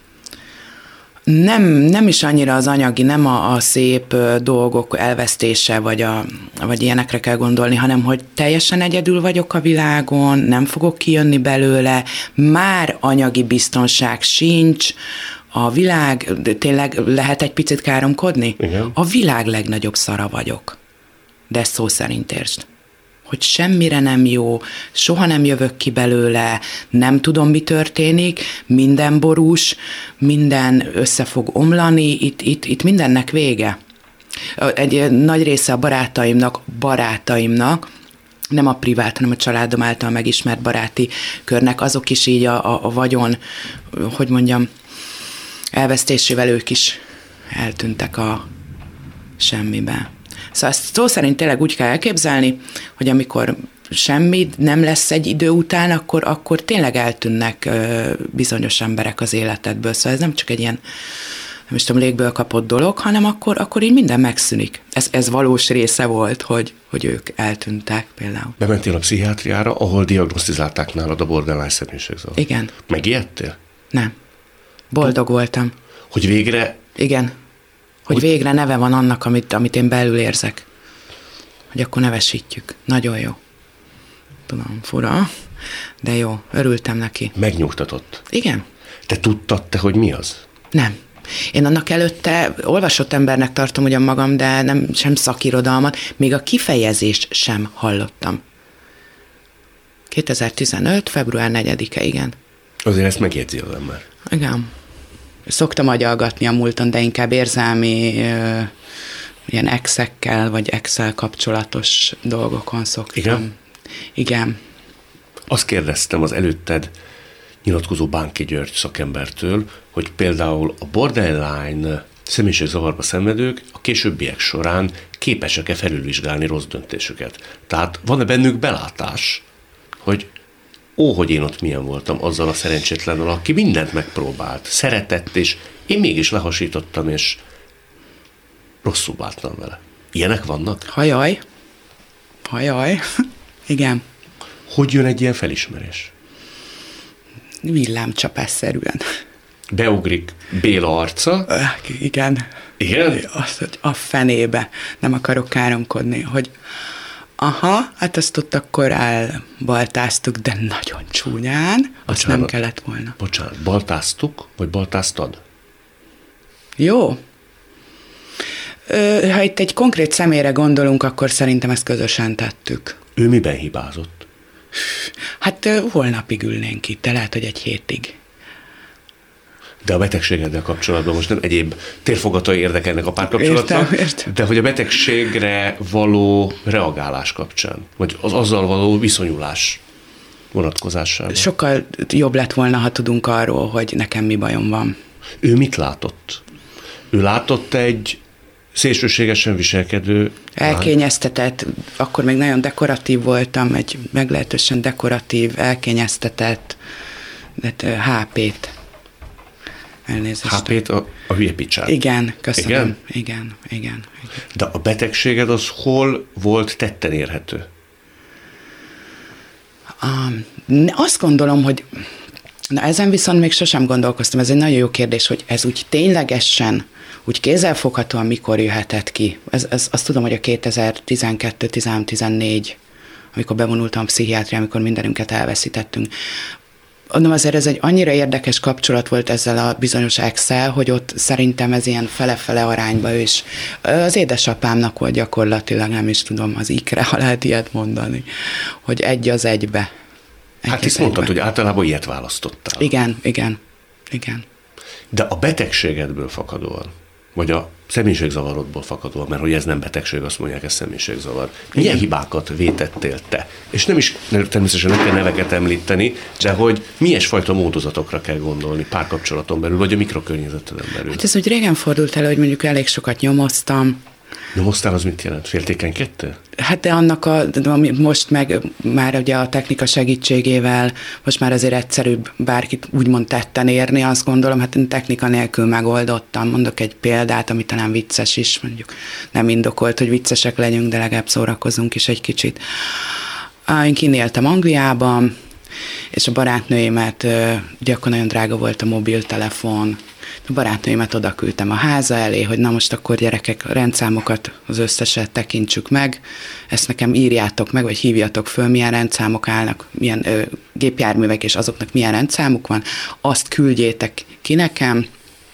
Nem is annyira az anyagi, nem a szép dolgok elvesztése, vagy ilyenekre kell gondolni, hanem hogy teljesen egyedül vagyok a világon, nem fogok kijönni belőle, már anyagi biztonság sincs, a világ, tényleg lehet egy picit káromkodni? Igen. A világ legnagyobb szara vagyok. De ezt szó szerint értsd. Hogy semmire nem jó, soha nem jövök ki belőle, nem tudom, mi történik, minden borús, minden össze fog omlani, itt mindennek vége. Egy nagy része a barátaimnak, nem a privát, hanem a családom által megismert baráti körnek, azok is így a vagyon, hogy mondjam, elvesztésével ők is eltűntek a semmibe. Szóval ezt szó szerint tényleg úgy kell elképzelni, hogy amikor semmi nem lesz egy idő után, akkor tényleg eltűnnek bizonyos emberek az életedből. Szóval ez nem csak egy ilyen, nem is tudom, légből kapott dolog, hanem akkor így minden megszűnik. Ez valós része volt, hogy ők eltűntek például. Bementél a pszichiátriára, ahol diagnosztizálták nálad a borderline személyiségzavart. Igen. Megijedtél? Nem. Boldog voltam. Hogy végre... Igen. Hogy végre neve van annak, amit én belül érzek. Hogy akkor nevesítjük. Nagyon jó. Tudom, fura, de jó. Örültem neki. Megnyugtatott. Igen. Te tudtad te, hogy mi az? Nem. Én annak előtte olvasott embernek tartom ugyan magam, de nem sem szakirodalmat, még a kifejezést sem hallottam. 2015. február 4-e, igen. Azért ezt megjegyzi az ember. Igen. Szoktam agyalgatni a múlton, de inkább érzelmi ilyen exekkel, vagy Excel kapcsolatos dolgokon szoktam. Igen? Igen. Azt kérdeztem az előtted nyilatkozó Bánki György szakembertől, hogy például a borderline személyiségzavarba szenvedők a későbbiek során képesek-e felülvizsgálni rossz döntésüket. Tehát van-e bennük belátás, hogy hogy én ott milyen voltam azzal a szerencsétlennel, aki mindent megpróbált, szeretett, és én mégis lehasítottam, és rosszul bántam vele. Ilyenek vannak? Hajaj. Igen. Hogy jön egy ilyen felismerés? Villámcsapásszerűen. Beugrik Béla arca. Igen. Igen? Azt, hogy a fenébe. Nem akarok káromkodni, hogy hát azt ott akkor elbaltáztuk, de nagyon csúnyán. Azt nem kellett volna. Bocsánat, baltáztuk, vagy baltáztad? Jó. Ha itt egy konkrét személyre gondolunk, akkor szerintem ezt közösen tettük. Ő miben hibázott? Hát holnapig ülnénk itt, de lehet, hogy egy hétig. De a betegségeddel kapcsolatban most nem egyéb térfogatai érdekelnek a párkapcsolatban, értem. de hogy a betegségre való reagálás kapcsán, vagy az azzal való viszonyulás vonatkozásában. Sokkal jobb lett volna, ha tudunk arról, hogy nekem mi bajom van. Ő mit látott? Ő látott egy szélsőségesen viselkedő Elkényeztetett, akkor még nagyon dekoratív voltam, egy meglehetősen dekoratív, elkényeztetett HP-t. Elnézést. HP-t a hülye picsát. Igen, köszönöm. Igen. De a betegséged az hol volt tetten érhető? Azt gondolom, hogy ezen viszont még sosem gondolkoztam, ez egy nagyon jó kérdés, hogy ez úgy ténylegesen, úgy kézzelfoghatóan mikor jöhetett ki. Azt tudom, hogy a 2012-14, amikor bevonultam a pszichiátriába, amikor mindenünket elveszítettünk. Mondom, azért ez egy annyira érdekes kapcsolat volt ezzel a bizonyos ex-szel, hogy ott szerintem ez ilyen fele-fele arányba is. Az édesapámnak volt gyakorlatilag, nem is tudom, az ikre, ha lehet ilyet mondani, hogy egy az egybe. Hát itt mondtad, hogy általában ilyet választottál. Igen. De a betegségedből fakadóan, vagy a személyiségzavarodból fakadóan, mert hogy ez nem betegség, azt mondják, ez személyiségzavar. Milyen hibákat vétettél te? És nem is, természetesen nem kell neveket említeni, de hogy milyen fajta módozatokra kell gondolni párkapcsolaton belül, vagy a mikrokörnyezeteden belül. Hát ez úgy régen fordult elő, hogy mondjuk elég sokat nyomoztam. Nyomoztál, az mit jelent? Féltékenykedtél? Hát de annak most meg már ugye a technika segítségével most már azért egyszerűbb bárkit úgymond tetten érni, azt gondolom, hát én technika nélkül megoldottam. Mondok egy példát, ami talán vicces is, mondjuk nem indokolt, hogy viccesek legyünk, de legalább szórakozunk is egy kicsit. Én kinéltem Angliában, és a barátnőimet, ugye akkor nagyon drága volt a mobiltelefon, a barátnőimet oda küldtem a háza elé, hogy na most akkor gyerekek, rendszámokat, az összeset tekintsük meg, ezt nekem írjátok meg, vagy hívjatok föl, milyen rendszámok állnak, milyen gépjárművek, és azoknak milyen rendszámuk van, azt küldjétek ki nekem,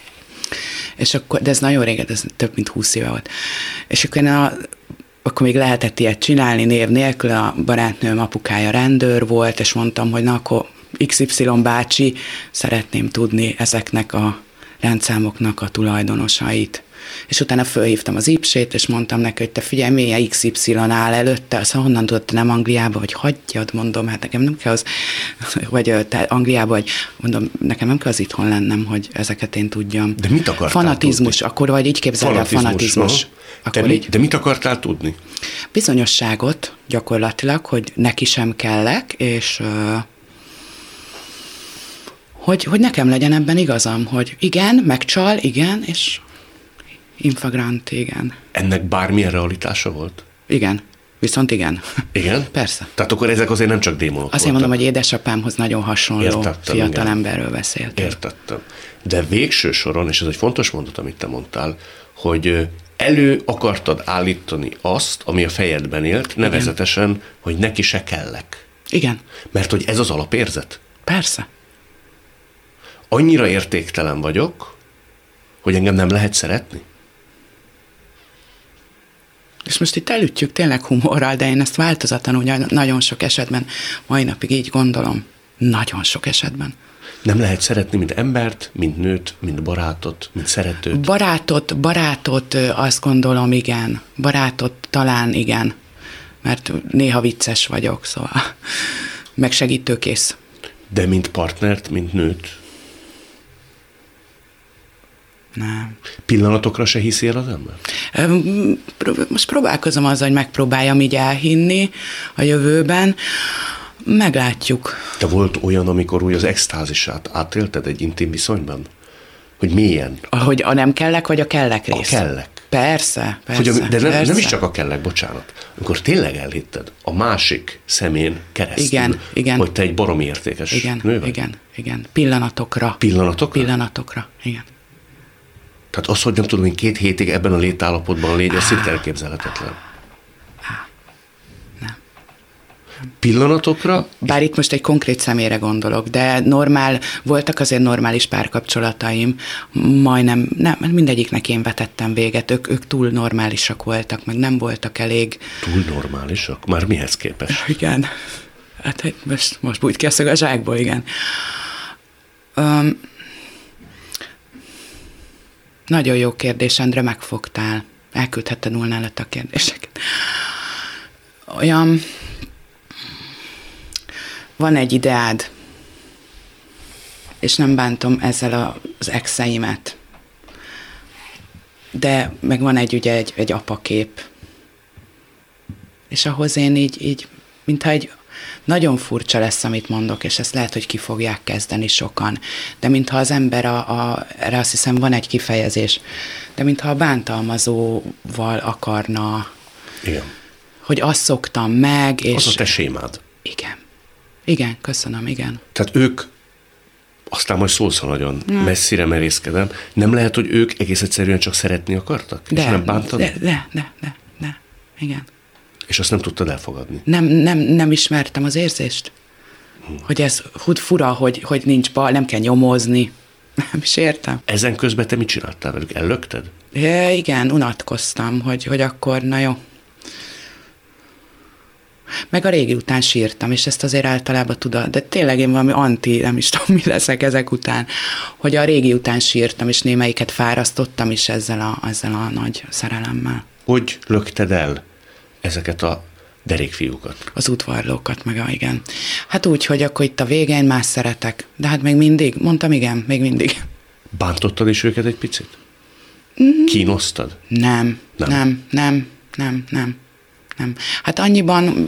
és akkor, de ez nagyon régen, ez több mint 20 éve volt. És akkor még lehetett ilyet csinálni név nélkül, a barátnőm apukája rendőr volt, és mondtam, hogy na akkor XY bácsi, szeretném tudni ezeknek a rendszámoknak a tulajdonosait. És utána fölhívtam az IPS-ét, és mondtam neki, hogy te figyelj, milyen XY áll előtte, azt honnan tudod, te nem Angliába, vagy hagyjad, mondom, hát nekem nem kell az, vagy te Angliába, vagy mondom, nekem nem kell az itthon lennem, hogy ezeket én tudjam. De mit akartál Fanatizmus, tudni? akkor vagy így képzelj el, fanatizmus. De mit akartál tudni? Bizonyosságot gyakorlatilag, hogy neki sem kellek, és hogy nekem legyen ebben igazam, hogy igen, megcsal, igen, és infragrant, igen. Ennek bármilyen realitása volt? Igen, viszont igen. Igen? Persze. Tehát akkor ezek azért nem csak démonok Azért mondom, hogy édesapámhoz nagyon hasonló fiatal emberről beszéltem. Értettem. De végső soron, és ez egy fontos mondat, amit te mondtál, hogy elő akartad állítani azt, ami a fejedben élt, nevezetesen, hogy neki se kellek. Igen. Mert hogy ez az alapérzet. Persze. Annyira értéktelen vagyok, hogy engem nem lehet szeretni? És most itt elütjük tényleg humorral, de én ezt változatlanul nagyon sok esetben, mai napig így gondolom, nagyon sok esetben. Nem lehet szeretni, mint embert, mint nőt, mint barátot, mint szeretőt? Barátot azt gondolom, igen. Barátot talán igen, mert néha vicces vagyok, szóval meg segítőkész. De mint partnert, mint nőt? Nem. Pillanatokra se hiszél az ember? Most próbálkozom azzal, hogy megpróbáljam így elhinni a jövőben. Meglátjuk. Te volt olyan, amikor úgy az extázisát átélted egy intim viszonyban? Hogy milyen? Hogy a nem kellek, vagy a kellek rész? A kellek. Persze. De nem is csak a kellek, bocsánat. Amikor tényleg elhitted a másik szemén keresztül, igen. hogy te egy baromi értékes nő vagy? Igen. Pillanatokra. Pillanatokra, igen. Tehát az, hogy nem tudom, hogy 2 hétig ebben a létállapotban légy, az szinte elképzelhetetlen. Nem. Pillanatokra? Bár itt most egy konkrét személyre gondolok, de voltak azért normális párkapcsolataim, majdnem, nem, mindegyiknek én vetettem véget, ők túl normálisak voltak, meg nem voltak elég. Túl normálisak? Már mihez képest? Igen. Hát most bújt ki a szög a zsákból, igen. Nagyon jó kérdés, Endre, megfogtál. Elküldhetted volna előtt a kérdéseket. Olyan... Van egy ideád, és nem bántom ezzel az exeimet, de meg van egy apakép, és ahhoz én így mintha nagyon furcsa lesz, amit mondok, és ezt lehet, hogy ki fogják kezdeni sokan, de mintha az ember, erre azt hiszem van egy kifejezés, de mintha a bántalmazóval akarna, igen, hogy azt szoktam meg, és... Az a te sémád. Igen, köszönöm, igen. Tehát ők, aztán majd szólsz, ha nagyon messzire merészkedem, nem lehet, hogy ők egész egyszerűen csak szeretni akartak? És nem bántani? De, igen. És azt nem tudtad elfogadni? Nem ismertem az érzést. Hogy ez fura, hogy nincs bal, nem kell nyomozni. Nem is értem. Ezen közben te mit csináltál velük? Ellökted? Igen, unatkoztam, hogy akkor, na jó. Meg a régi után sírtam, és ezt azért általában tudod, de tényleg én valami nem is tudom, mi leszek ezek után, hogy a régi után sírtam, és némelyiket fárasztottam is ezzel a nagy szerelemmel. Hogy lökted el ezeket a derékfiúkat? Az udvarlókat, igen. Hát úgy, hogy akkor itt a végén más szeretek, de hát még mindig, mondtam igen, még mindig. Bántottad is őket egy picit? Kínoztad? Nem. Hát annyiban,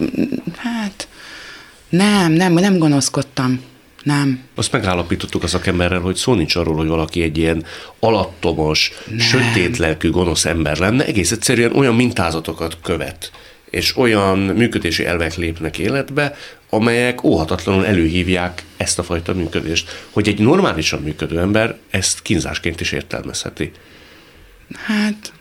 nem gonoszkodtam. Nem. Azt megállapítottuk a szakemberrel, hogy szó nincs arról, hogy valaki egy ilyen alattomos, sötétlelkű, gonosz ember lenne, egész egyszerűen olyan mintázatokat követ, és olyan működési elvek lépnek életbe, amelyek óhatatlanul előhívják ezt a fajta működést. Hogy egy normálisan működő ember ezt kínzásként is értelmezheti. Hát...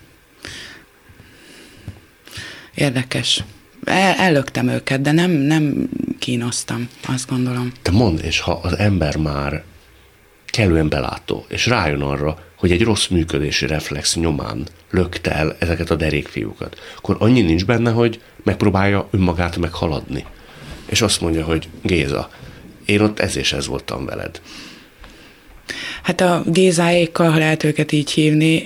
Érdekes. Ellöktem őket, de nem kínoztam, azt gondolom. Te mondd, és ha az ember már kellően belátó, és rájön arra, hogy egy rossz működési reflex nyomán lökte el ezeket a derékfiúkat, akkor annyi nincs benne, hogy megpróbálja önmagát meghaladni. És azt mondja, hogy Géza, én ott ez és ez voltam veled. Hát a Gézáékkal, ha lehet őket így hívni,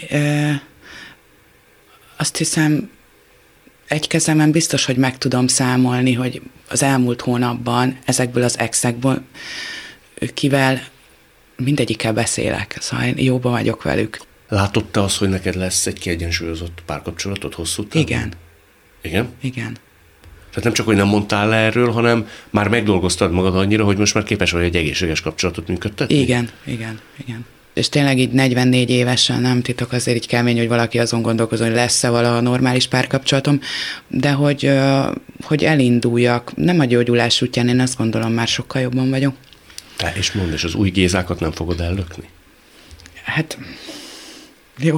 azt hiszem, egy kezemen biztos, hogy meg tudom számolni, hogy az elmúlt hónapban ezekből az exekből kivel mindegyikkel beszélek, szóval én jóban vagyok velük. Látod te azt, hogy neked lesz egy kiegyensúlyozott párkapcsolatod hosszú távon? Igen. Igen? Igen. Tehát nem csak, hogy nem mondtál le erről, hanem már megdolgoztad magad annyira, hogy most már képes vagy egy egészséges kapcsolatot működtetni? Igen. És tényleg így 44 évesen, nem titok, azért így kemény, hogy valaki azon gondolkozon, hogy lesz-e vala normális párkapcsolatom, de hogy elinduljak, nem a gyógyulás útján, én azt gondolom, már sokkal jobban vagyok. Te és mondd, és az új Gézákat nem fogod ellökni? Hát, jó.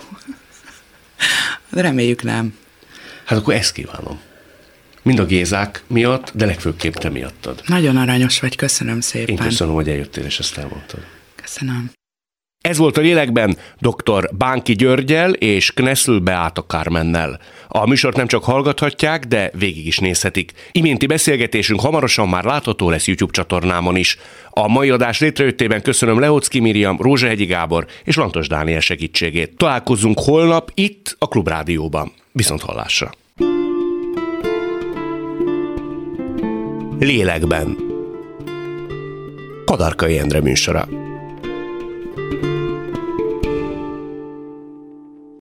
Reméljük nem. Hát akkor ezt kívánom. Mind a Gézák miatt, de legfőképp te miattad. Nagyon aranyos vagy, köszönöm szépen. Én köszönöm, hogy eljöttél, és ezt elmondtad. Köszönöm. Ez volt a Lélekben dr. Bánki Györggyel és Kneszl Beáta Kármennel. A műsort nem csak hallgathatják, de végig is nézhetik. Iménti beszélgetésünk hamarosan már látható lesz YouTube csatornámon is. A mai adás létrejöttében köszönöm Lehoczky Miriam, Rózsahegyi Gábor és Lantos Dániel segítségét. Találkozzunk holnap itt a Klubrádióban. Viszonthallásra! Lélekben. Kadarkai Endre műsora.